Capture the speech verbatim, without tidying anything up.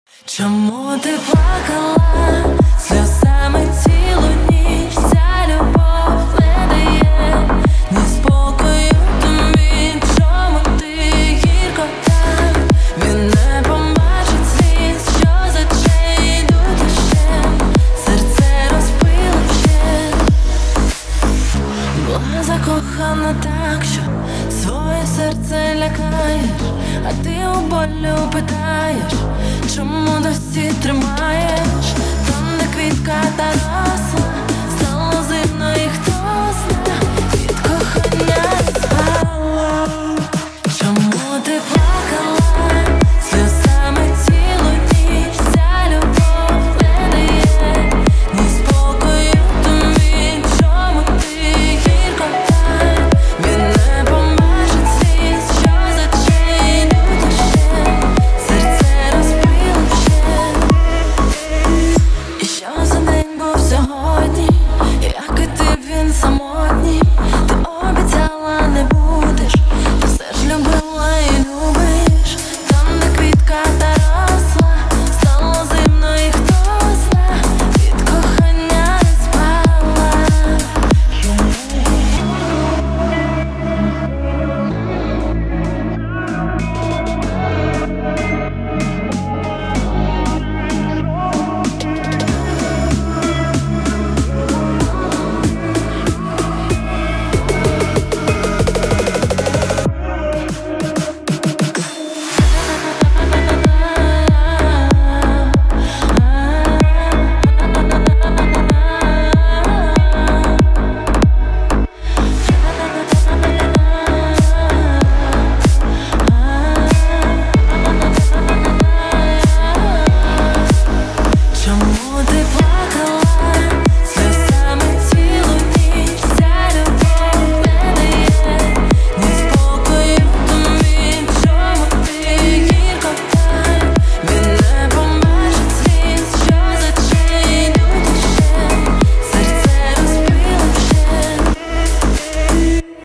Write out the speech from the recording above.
Чому ти плакала сльозами цілу ніч? Ця любов не дає ні спокою тобі. Чому ти гірко так? Він не побачить сліз, що з очей йдуть дощем. Серце розбило вщент. Була закохана так, що своє серце лякаєш, а ти у болю питаєш, чому досі тримаєш?